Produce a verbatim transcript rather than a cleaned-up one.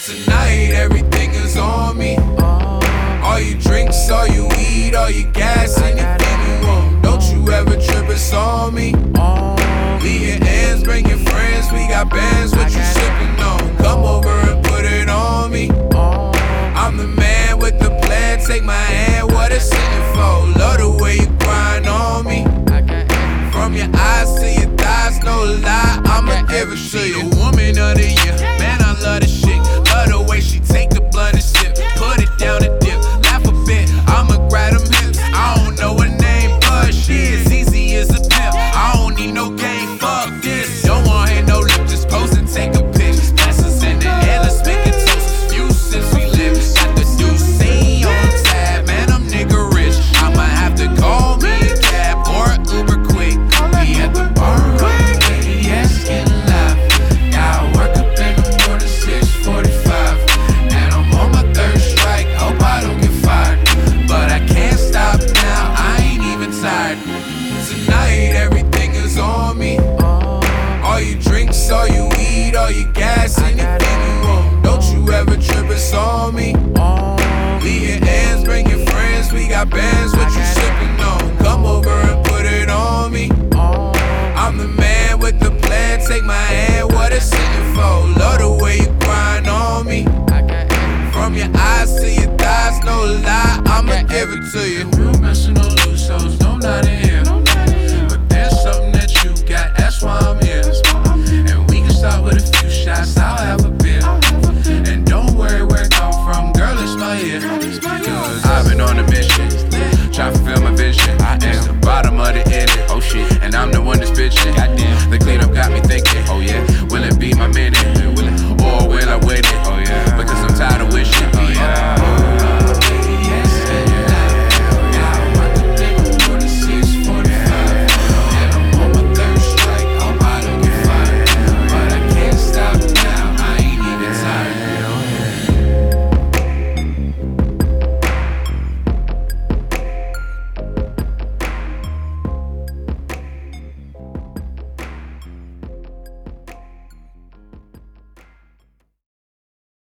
Tonight everything is on me. All you drinks, all you eat, all you gas, anything you want. Don't you ever trip, it's on me. Leave your ends, bring your friends, we got bands, what you sippin' on? Come over and put it on me. I'm the man with the plan, take my hand, what it's sitting for. Love the way you grind on me. From your eyes to your thighs, no lie, I'ma give it to you. Woman of the year, man, I love this shit. Love the way she take the blunt and sip, put it down and dip, laugh a bit, I'ma grab them hips. I don't know her name, but she is easy as a pimp. I don't need no game, fuck this. Don't want her no lip, just post and take a pic. Glasses in the air, let's make it toast. Few since we live, got the Duce on tab, man, I'm nigga rich. I'ma have to call me a cab or an Uber quick. We at the bar right away, yes, getting live. Now I work up in the morning, six forty-five, and I'm on my third strike, hope I don't get fired. But I can't stop now, I ain't even tired. Tonight everything is on me. All you drinks, all you eat, all you gas, anything you want. Don't you ever trip, it's on me. Leave your ends, bring your friends, we got bands, what you sippin' on? Come over and put it on me. I'm the man with the plan, take my hand, what it's sitting for. Love the way you grind on me. From your eyes to your thighs, no lie, I'ma give it to you. Real messing on loose hoes, no not in here. But there's something that you got, that's why I'm here. And we can start with a few shots, I'll have a beer. And don't worry where it come from, girl, it's my ear.